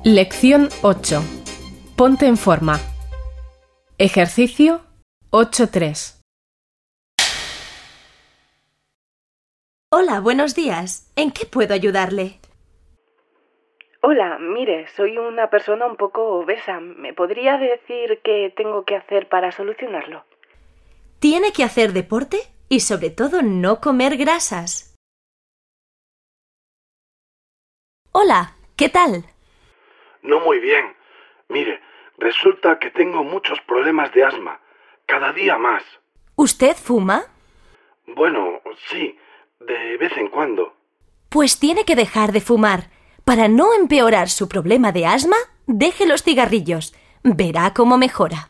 Lección 8. Ponte en forma. Ejercicio 8.3. Hola, buenos días. ¿En qué puedo ayudarle? Hola, mire, soy una persona un poco obesa. ¿Me podría decir qué tengo que hacer para solucionarlo? Tiene que hacer deporte y sobre todo no comer grasas. Hola, ¿qué tal? No muy bien. Mire, resulta que tengo muchos problemas de asma. Cada día más. ¿Usted fuma? Bueno, sí, de vez en cuando. Pues tiene que dejar de fumar. Para no empeorar su problema de asma, deje los cigarrillos. Verá cómo mejora.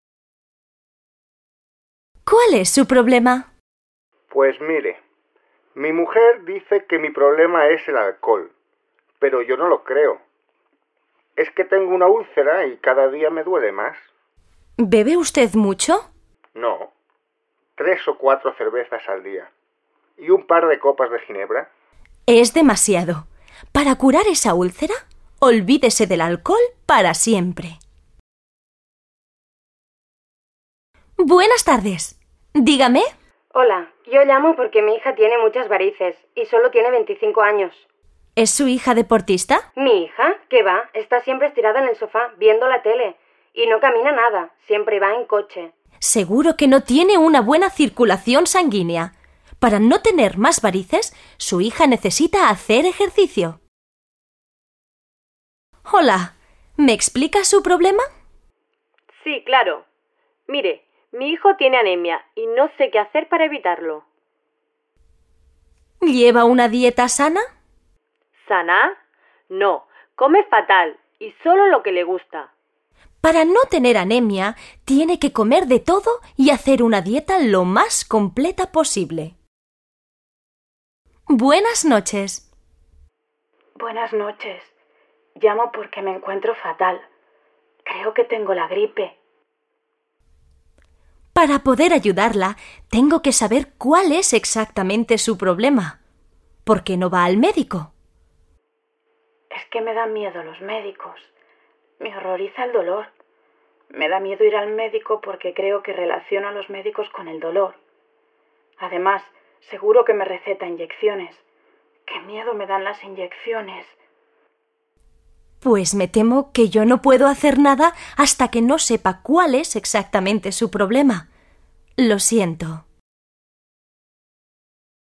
¿Cuál es su problema? Pues mire, mi mujer dice que mi problema es el alcohol, pero yo no lo creo. Es que tengo una úlcera y cada día me duele más. ¿Bebe usted mucho? No, 3 o 4 cervezas al día. ¿Y un par de copas de ginebra? Es demasiado. Para curar esa úlcera, olvídese del alcohol para siempre. Buenas tardes. Dígame. Hola, yo llamo porque mi hija tiene muchas varices y solo tiene 25 años. ¿Es su hija deportista? ¿Mi hija? ¿Qué va? Está siempre estirada en el sofá, viendo la tele. Y no camina nada, siempre va en coche. Seguro que no tiene una buena circulación sanguínea. Para no tener más varices, su hija necesita hacer ejercicio. Hola, ¿me explica su problema? Sí, claro. Mire, mi hijo tiene anemia y no sé qué hacer para evitarlo. ¿Lleva una dieta sana? ¿Sana? No, come fatal y solo lo que le gusta. Para no tener anemia, tiene que comer de todo y hacer una dieta lo más completa posible. Buenas noches. Buenas noches. Llamo porque me encuentro fatal. Creo que tengo la gripe. Para poder ayudarla, tengo que saber cuál es exactamente su problema. ¿Por qué no va al médico? Es que me dan miedo los médicos. Me horroriza el dolor. Me da miedo ir al médico porque creo que relaciono a los médicos con el dolor. Además, seguro que me receta inyecciones. ¡Qué miedo me dan las inyecciones! Pues me temo que yo no puedo hacer nada hasta que no sepa cuál es exactamente su problema. Lo siento.